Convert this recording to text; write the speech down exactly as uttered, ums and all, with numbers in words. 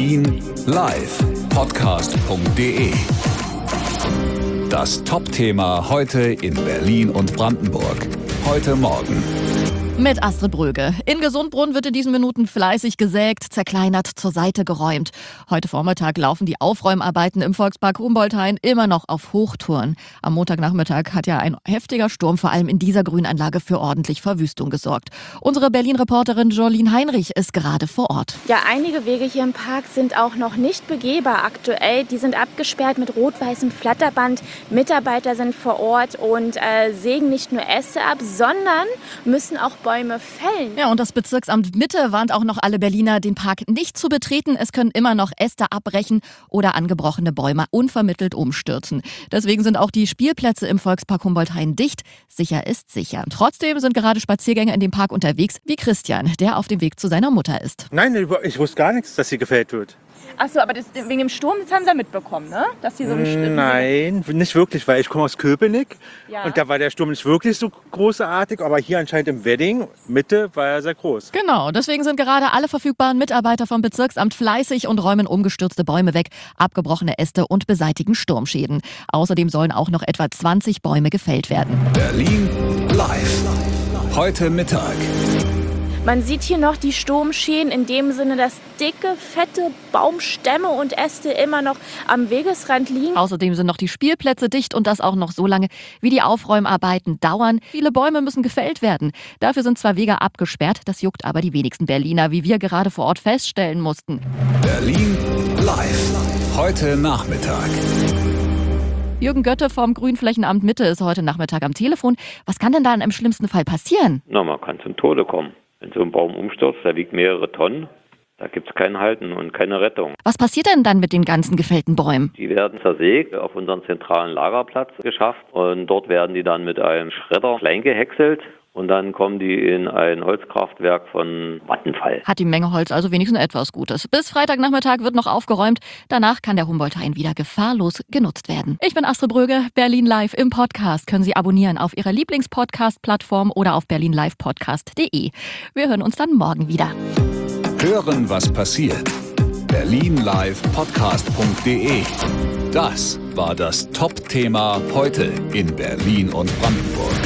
Berlin live podcast punkt de. Das Top-Thema heute in Berlin und Brandenburg. Heute Morgen. Mit Astrid Bröge. In Gesundbrunn wird in diesen Minuten fleißig gesägt, zerkleinert, zur Seite geräumt. Heute Vormittag laufen die Aufräumarbeiten im Volkspark Humboldt-Hain immer noch auf Hochtouren. Am Montagnachmittag hat ja ein heftiger Sturm vor allem in dieser Grünanlage für ordentlich Verwüstung gesorgt. Unsere Berlin-Reporterin Jolene Heinrich ist gerade vor Ort. Ja, einige Wege hier im Park sind auch noch nicht begehbar aktuell. Die sind abgesperrt mit rot-weißem Flatterband. Mitarbeiter sind vor Ort und äh, sägen nicht nur Äste ab, sondern müssen auch Bäume fällen. Ja, und das Bezirksamt Mitte warnt auch noch alle Berliner, den Park nicht zu betreten. Es können immer noch Äste abbrechen oder angebrochene Bäume unvermittelt umstürzen. Deswegen sind auch die Spielplätze im Volkspark Humboldt-Hain dicht. Sicher ist sicher. Trotzdem sind gerade Spaziergänger in dem Park unterwegs, wie Christian, der auf dem Weg zu seiner Mutter ist. Nein, ich wusste gar nichts, dass sie gefällt wird. Achso, aber das, wegen dem Sturm, das haben Sie ja mitbekommen, ne? Dass Sie so einen Nein, nicht wirklich, weil ich komme aus Köpenick ja. Und da war der Sturm nicht wirklich so großartig, aber hier anscheinend im Wedding, Mitte, war er sehr groß. Genau, deswegen sind gerade alle verfügbaren Mitarbeiter vom Bezirksamt fleißig und räumen umgestürzte Bäume weg, abgebrochene Äste und beseitigen Sturmschäden. Außerdem sollen auch noch etwa zwanzig Bäume gefällt werden. Berlin live. Heute Mittag. Man sieht hier noch die Sturmschäden in dem Sinne, dass dicke, fette Baumstämme und Äste immer noch am Wegesrand liegen. Außerdem sind noch die Spielplätze dicht und das auch noch so lange, wie die Aufräumarbeiten dauern. Viele Bäume müssen gefällt werden. Dafür sind zwar Wege abgesperrt, das juckt aber die wenigsten Berliner, wie wir gerade vor Ort feststellen mussten. Berlin live. Heute Nachmittag. Jürgen Götte vom Grünflächenamt Mitte ist heute Nachmittag am Telefon. Was kann denn dann im schlimmsten Fall passieren? Na, man kann zum Tode kommen. Wenn so ein Baum umstürzt, der wiegt mehrere Tonnen, da gibt es kein Halten und keine Rettung. Was passiert denn dann mit den ganzen gefällten Bäumen? Die werden zersägt, auf unseren zentralen Lagerplatz geschafft und dort werden die dann mit einem Schredder klein gehäckselt. Und dann kommen die in ein Holzkraftwerk von Vattenfall. Hat die Menge Holz also wenigstens etwas Gutes. Bis Freitagnachmittag wird noch aufgeräumt. Danach kann der Humboldt-Hain wieder gefahrlos genutzt werden. Ich bin Astrid Bröge. Berlin Live im Podcast können Sie abonnieren auf Ihrer Lieblingspodcast-Plattform oder auf berlin live podcast punkt de. Wir hören uns dann morgen wieder. Hören, was passiert. berlin live podcast punkt de. Das war das Top-Thema heute in Berlin und Brandenburg.